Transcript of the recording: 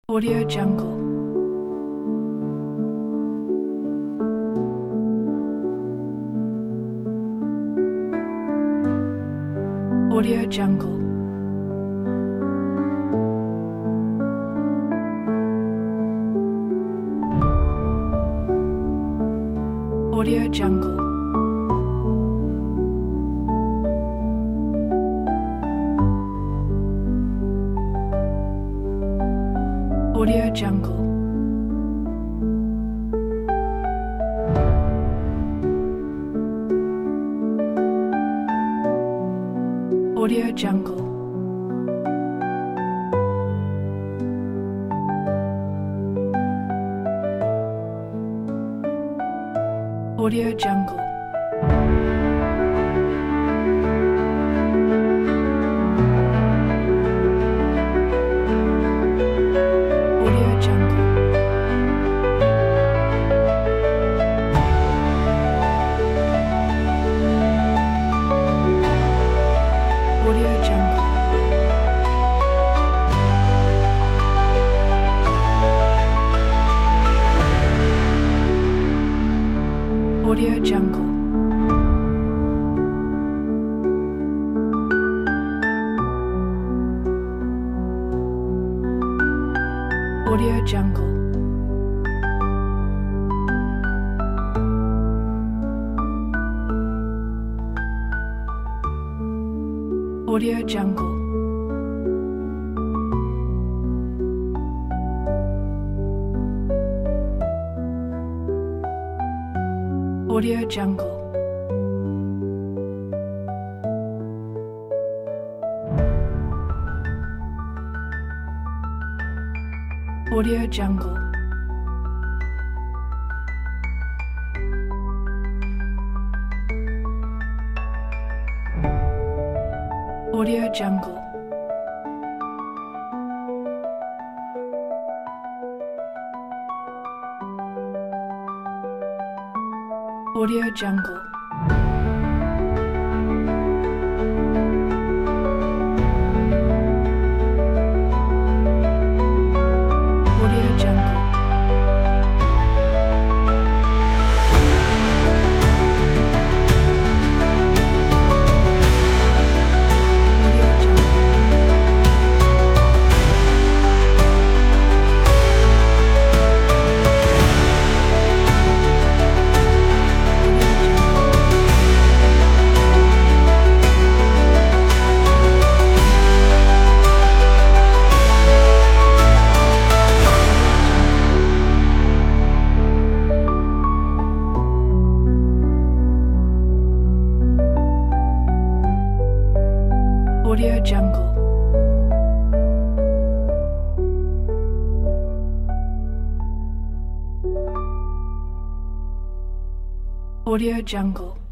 Audio Jungle. Audio Jungle. Audio Jungle. Audio Jungle. Audio Jungle. Audio Jungle. Audio Jungle. Audio Jungle. Audio Jungle. Audio Jungle. Audio Jungle. Audio Jungle. Audio Jungle. Audio Jungle. Audio Jungle. Audio Jungle. Audio Jungle. Audio Jungle.